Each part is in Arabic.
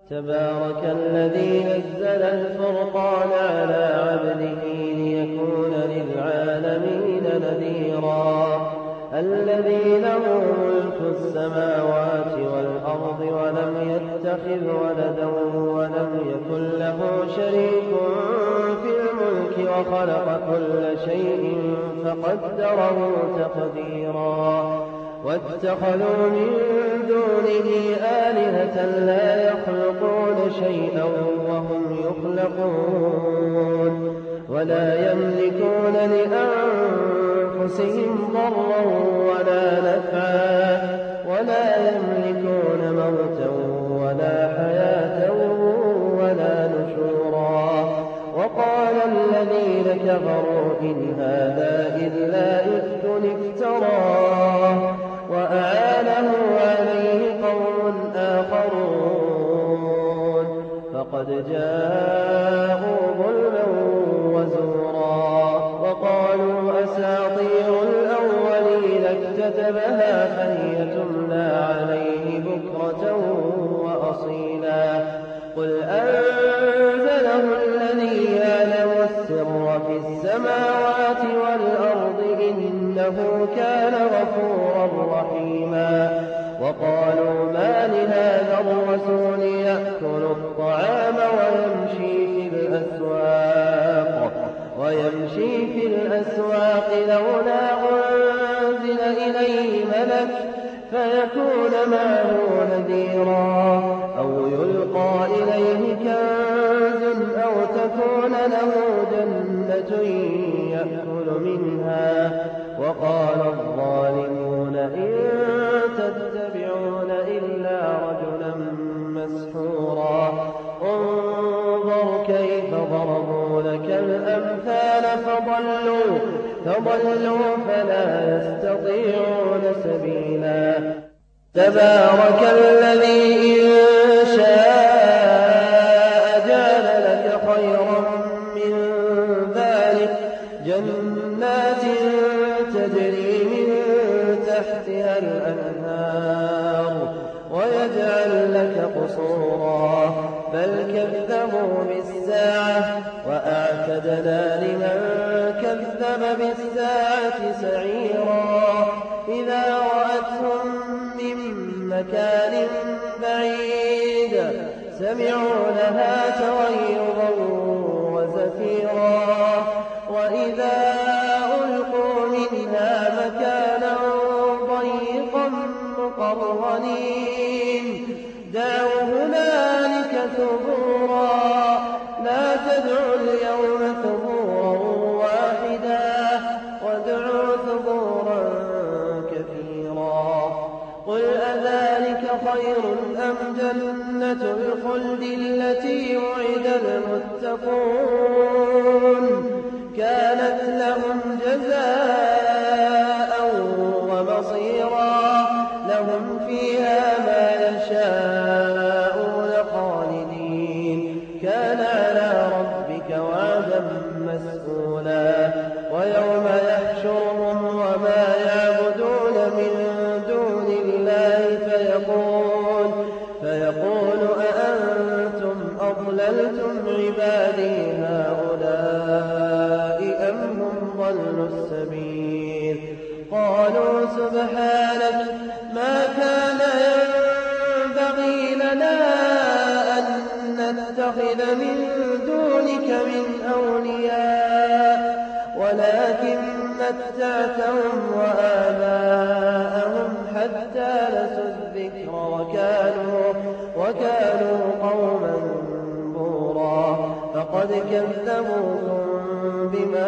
تبارك الذي نزل الفرقان على عبده ليكون للعالمين نذيرا الذي له ملك السماوات والأرض ولم يتخذ ولدا ولم يكن له شريك في الملك وخلق كل شيء فقدره تقديرا واتخذوا من دونه آلهة لا يخلقون شيئا وهم يخلقون ولا يملكون لأنفسهم ضرا ولا نفعا ولا يملكون موتا ولا حياة ولا نشورا وقال الذين كفروا إن هذا إلا إفك افتراه وأعانه عليه قوم آخرون فقد جاءوا ظلما وزورا وقالوا أساطير الأولين اكتتبها فهي تملى عليه بكرة وأصيلا قل أنزله الذي يعلم السر في السماوات والأرض إنه كان غفورا رحيما وقالوا ما لهذا الرسول يأكل الطعام ويمشي في الأسواق لولا أنزل إليه ملك فيكون معه نذيرا أو يلقى إليه كنز أو تكون له جنة يأكل منها وقال الظالمون إن تتبعون إلا رجلا مسحورا انظر كيف ضربوا لك الأمثال فضلوا فلا يستطيعون سبيلا تبارك الذي إن شاء جعل لك خيرا من ذلك جنات تجري من تحتها الأنهار ويجعل لك قصورا بل كذبوا بالساعة وأعتدنا لمن كذب بالساعة سعيرا إذا رأتهم من مكان بعيد سمعوا لها تغيظا وزفيرا وإذا ألقوا منها مكانا ضيقا مقرنين دعوا هنالك ثبورا لا تدعوا اليوم ثبورا واحدا وادعوا ثبورا كثيرا قل أذلك خير أم جنة الخلد التي وعد المتقون كانت لهم جزاء ومصيرا لهم فيها ما يشاءون خالدين كان على ربك وعدا مسئولا ويوم يحشرهم وما يعبدون من دون الله فيقول أأنتم أضللتم عبادي هؤلاء أم هم ضلوا السبيل قالوا سبحانك ما كان ينبغي لنا أن نتخذ من دونك من أولياء ولكن متعتهم وآباءهم حتى نسوا الذكر وكانوا قوما بورا فقد كذبوكم بما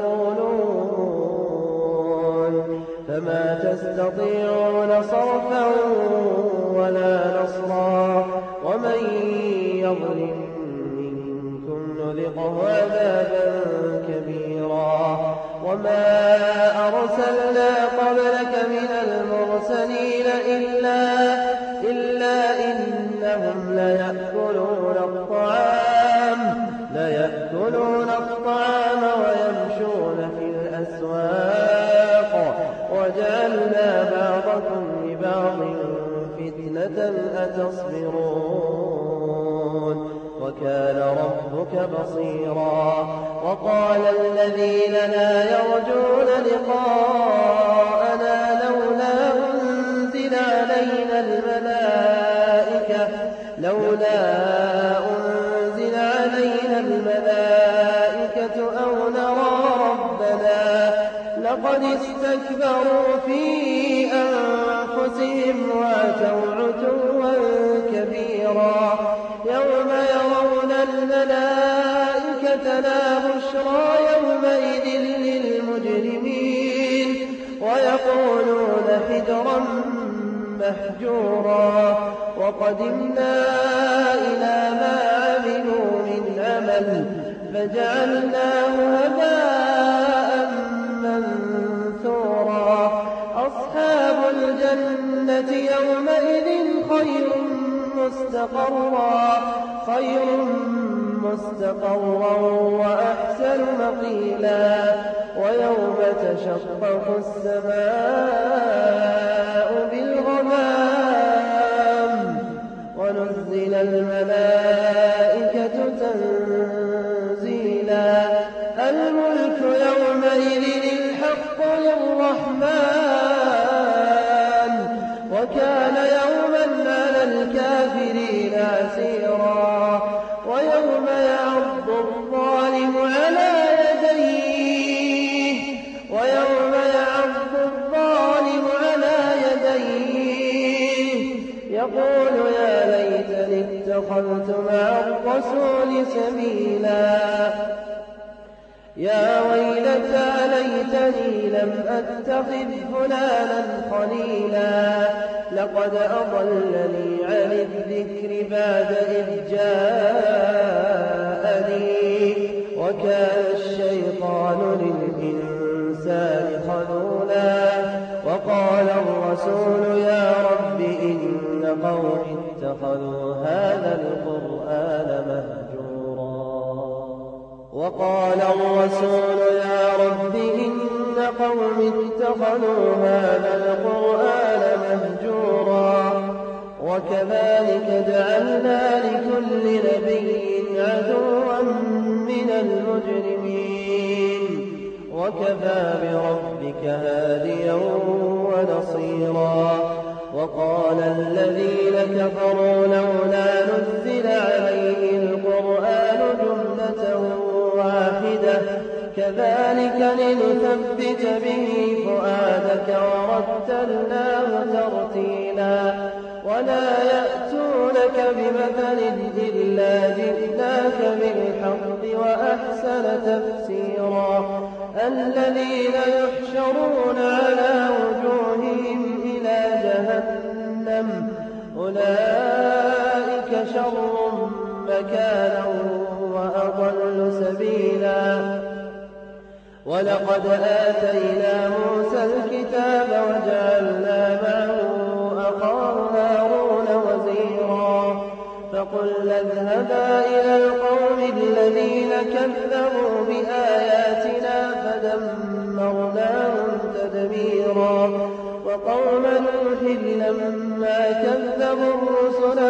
تقولون فما تستطيعون صرفا ولا نصرا ومن يظلم منكم نذقه عذابا كبيرا وما أرسلنا قبلك من المرسلين إلا إنهم ليأكلون الطعام ويمشون في الأسواق وجعلنا بعضكم لبعض فتنة أتصبرون وكان ربك بصيرا. وقال الذين لا يرجون لقاءنا لولا أنزل علينا الملائكة أو نرى ربنا لقد استكبروا في أنفسهم وعتوا عتوا كبيرا. يوم يرون الملائكة لا بشرى يومئذ للمجرمين ويقولون حجرا مهجورا. وقدمنا إلى ما عملوا من عمل فجعلناه هباء منثورا. أصحاب الجنة يومئذ خير مستقرا وأحسن مقيلا. ويوم تشقق السماء بالغمام ونزل الملائكة تنزيلا. الملك يومئذ الحق للرحمن وكان يوما على الكافرين عسيرا. ويوم يعض الظالم على يديه يقول يا ليتني اتخذت مع الرسول سبيلا. يا ويلتى ليتني لم أتخذ فلانا خليلا لقد أضلني عن الذكر بعد إذ جاءني وكان الشيطان للإنسان خذولا. وقال الرسول يا رب إن قومي اتخذوا هذا القرآن مهجورا. وكذلك جعلنا لكل نبي عدوا من المجرمين وكفى بربك هاديا ونصيرا. وقال الذين كفروا لولا نزل عليه القرآن جملة واحدة كذلك لنثبت به فؤادك ورتلناه ترتيلا. ولا يأتونك بمثل إلا جئناك بالحق وأحسن تفسيرا. الذين يحشرون على وجوههم إلى جهنم أولئك شر مكانا وأضل سبيلا. ولقد آتينا موسى الكتاب وجعلنا معه أخاه هارون وزيرا. فقلنا اذهبا إلى القوم الذين كذبوا بآياتنا فدمرناهم تدميرا. وقوم نوح لما كذبوا الرسل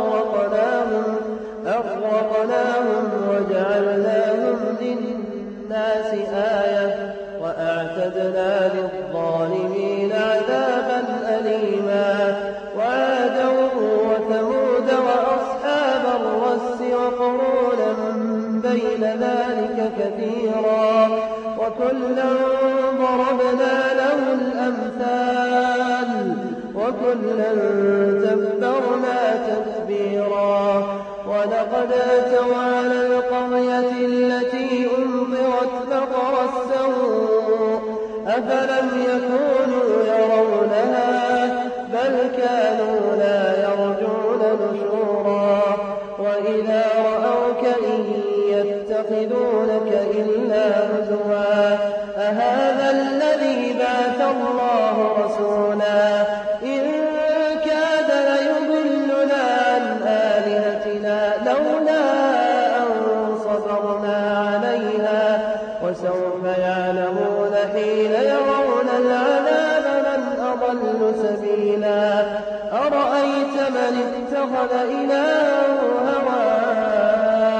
أغرقناهم وجعلناهم للناس آية وأعتدنا للظالمين عذابا أليما. وعادا وثمود وأصحاب الرس وقرونا بين ذلك كثيرا. وكلا ضربنا له الأمثال وكلا تبرنا تتبيرا. ولقد أتوا على القرية التي أمطرت مطر السوء أفلم يكونوا يرونها بل كانوا لا يرجون نشورا. وإذا رأوك إن يتخذونك إلا هزوا أهذا الذي بعث الله رسولا إن كاد ليضلنا عن آلهتنا لولا أن صبرنا عليها. وسوف يعلمون حين يرون العذاب من أضل سبيلا. أرأيت من اتخذ إلهه هواه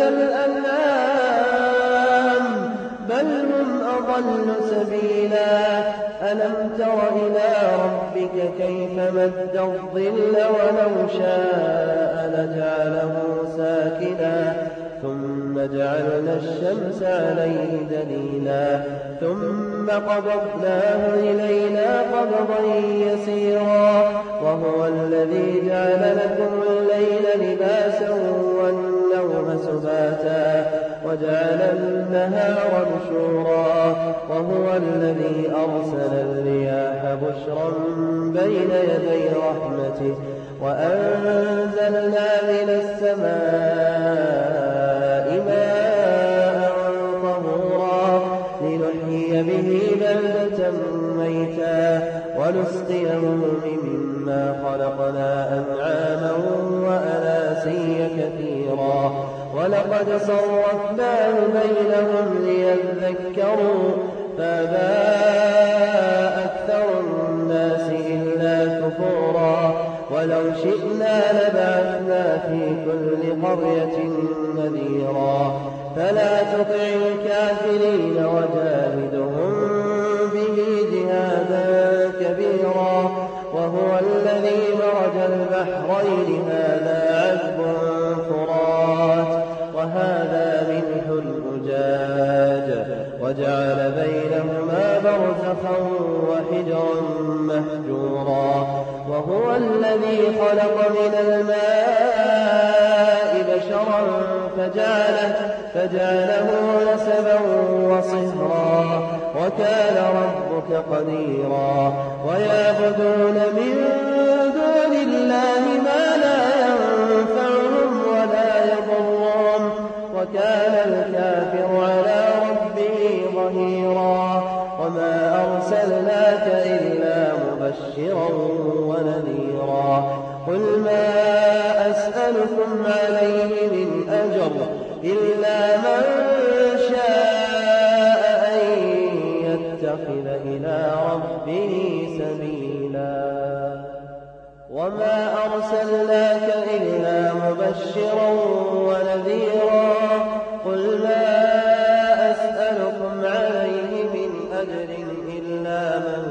الأنعام بل هم أضل سبيلا ألم تر إلى ربك كيف مد الظل ولو شاء لجعله ساكنا ثم جعلنا الشمس عليه دليلا ثم قبضناه إلينا قبضا يسيرا وهو الذي جعل لكم الليل لباسا والنوم سباتا وجعل النهار نشورا وهو الذي أرسل الرياح بشرا بين يدي رحمته وأنزلنا من السماء ماء طهورا لنحيي به بلدة ميتا ونسقيه مما خلقنا أنعاما وأناسيا كثيرا ولقد صرفناه بينهم ليذكروا فأبى أكثر الناس إلا كفورا ولو شئنا لبعثنا في كل قرية نذيرا فلا تطع الكافرين وجاهدهم به جهادا كبيرا وهو الذي مرج البحرين هذا عذب فرات وهذا ملح أجاج وجعل بينهما برزخا وحجرا مهجورا وهو الذي خلق من الماء بشرا فجعله نسبا وصهرا وكان ربك قديرا ويعبدون من دون الله ما لا ينفعهم ولا يضرهم وكان الكافر على ربه ظهيرا وما أرسلناك إلا مبشرا ونذيرا قل ما أسألكم عليه من أجر إلا من شاء أن يتخذ إلى ربه سبيلا وما أرسلناك إلا مبشرا ونذيرا قل ما أسألكم عليه من أجر إلا من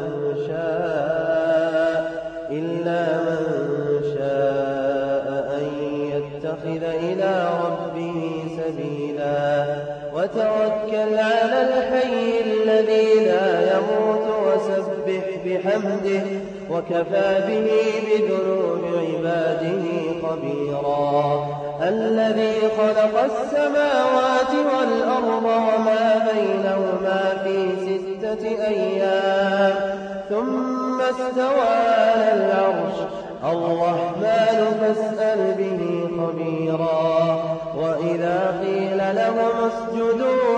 شاء أن يتخذ إلى ربه سبيلا وتوكل على الحي الذي لا يموت وسبح بحمده وكفى به بذنوب عباده خبيرا الذي خلق السماوات والأرض وما بينهما في 6 أيام ثم استوى على العرش الرحمن فاسأل به خبيرا وإذا قيل لهم اسجدوا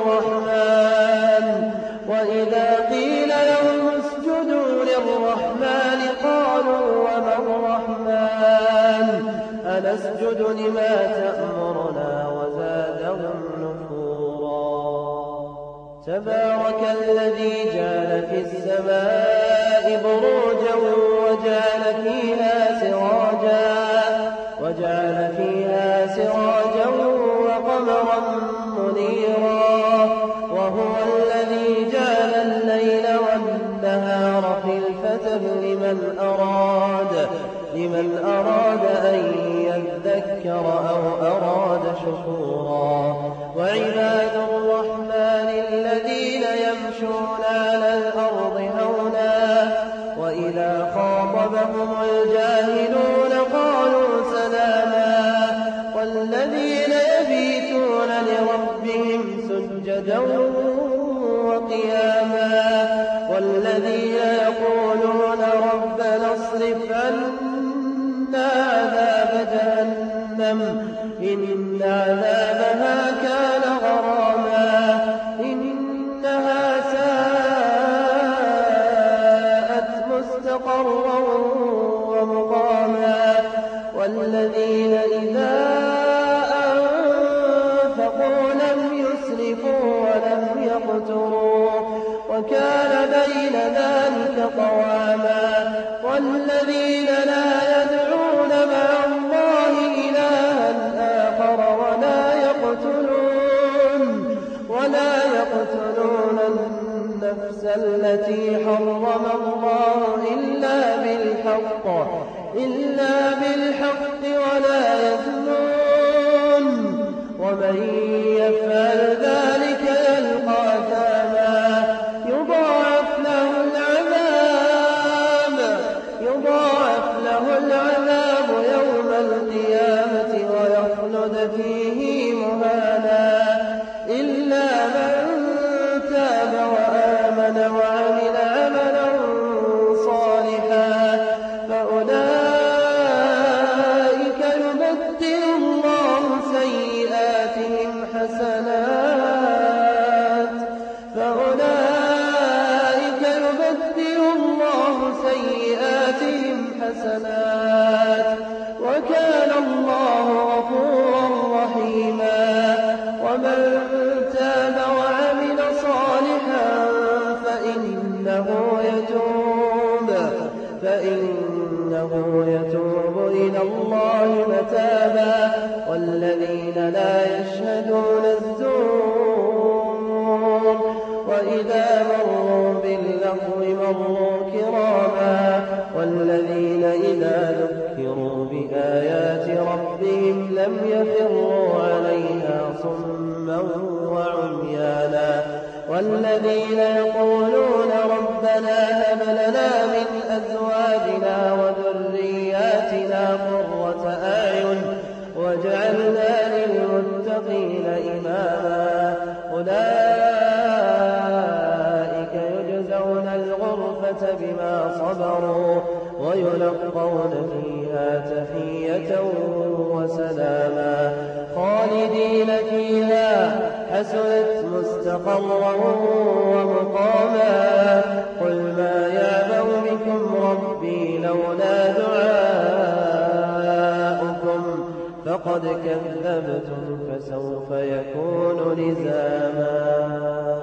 للرحمن قالوا وما الرحمن أنسجد لما تأمرنا وزادهم نفورا تبارك الذي جعل في السماء بروجا وجعل فيها سراجا وقمرا منيرا وهو الذي جعل الليل والنهار خلفة لمن أراد أن يذكر أو أراد شكورا وعباد الرحمن الذين يمشون على الأرض هونا وإذا خاطبهم الجاهلون قالوا سلاما والذين يبيتون لربهم سجدا وقياما والذين يقولون ربنا اصرف عنا عذاب جهنم إن عذابها كان غراما إنها ساءت مستقرا ومقاما والذين إذا أنفقوا لم يسرفوا ولم يقتروا وكان بين ذلك قواما والذين لا يدعون مع الله إلها آخر ولا إلا بالحق ولا يزنون ومن يفعل ذلك يلقى أثاما يضاعف له العذاب يوم القيامة ويخلد فيه مهانا إلا من تاب وآمن وعمل عملا صالحا فأولئك يبدل الله سيئاتهم حسنات وكان الله غفورا رحيما ومن تاب وعمل صالحا فإنه يتوب إلى الله متابا والذين لا يشهدون الزور وإذا مروا باللغو مروا كراما والذين إذا ذكروا بآيات ربهم لم يخروا عليها صما وعميانا والذين يقولون ربنا هب لنا من أزواجنا وذرياتنا قرة أعين واجعلنا للمتقين إماما أولئك يجزون الغرفة بما صبروا ويلقون فيها تحية وسلاما خالدين فيها حسنت مستقرا ومقاما قل ما يعبأ بكم ربي لولا دعاؤكم فقد كذبتم فسوف يكون لزاما